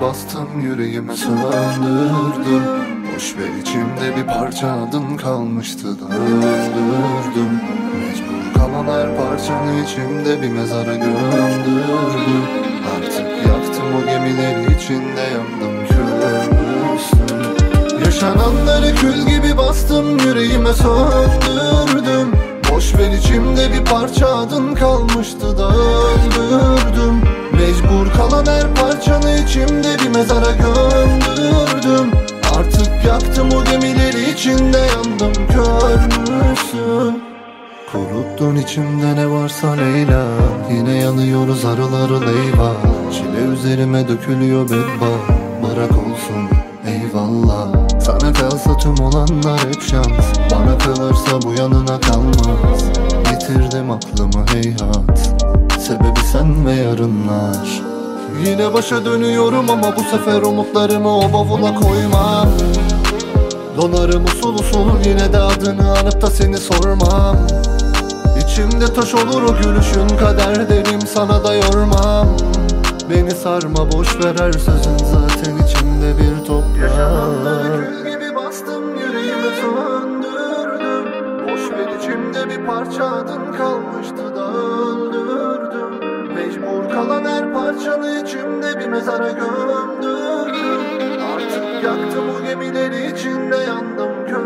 bastım yüreğime söndürdüm. Boş ver içimde bir parça adın kalmıştı da öldürdüm. Mecbur kalan her parçanı içimde bir mezara gömdürdüm. Artık yaktım o gemileri içinde yandım körmüşsün. Yaşananları kül gibi bastım yüreğime söndürdüm. Boş ver içimde bir parça adın kalmıştı da öldürdüm. Mecbur kalan her parçanı içimde bir mezara gömdürdüm. Artık yaktım o gemileri içinde yandım körmüşsün. Kuruttun içimde ne varsa Leyla. Yine yanıyoruz harıl harıl eyvah. Çile üzerime dökülüyor bedbaht. Bırak olsun eyvallah. Sana kalsa tüm olanlar hep şans. Bana kalırsa bu yanına kalmaz. Yitirdim aklımı heyhat. Sebebi sen ve yarınlar. Yine başa dönüyorum ama bu sefer umutlarımı o bavula koymam. Donarım usul usul yine de adını anıp da seni sormam. İçimde taş olur o gülüşün, kader derim sana da yormam. Beni sarma boş ver her sözün zaten içimde bir toprak. Yaşananları kül gibi bastım yüreğime söndürdüm. Boş ver içimde bir parça adın kalmıştı da öldürdüm. Mecbur kalan her parçanı içimde bir mezara gömdürdüm. Artık yaktım o gemileri içinde yandım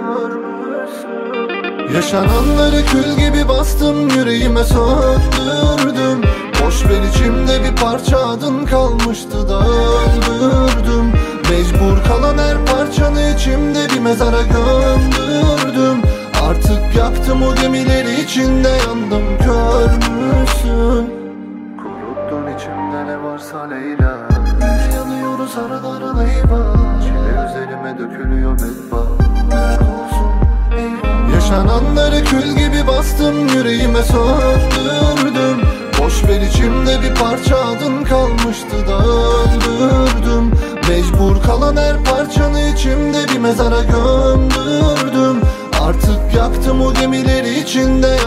körmüşsün. Yaşananları kül gibi bastım yüreğime söndürdüm. Boş ver içimde bir parça adın kalmıştı da öldürdüm. Mecbur kalan her parçanı içimde bir mezara gömdürdüm. Artık yaktım o gemileri içinde yandım körmüşsün. Kuruttun içimde ne varsa Leyla. Yanıyoruz harıl harıl eyvah. Çile üzerime dökülüyor bedbaht. Yaşananları kül gibi bastım yüreğime söndürdüm. Boş ver içimde bir parça adın kalmıştı da öldürdüm. Mecbur kalan her parçanı içimde bir mezara gömdürdüm. Artık yaktım o gemileri içinde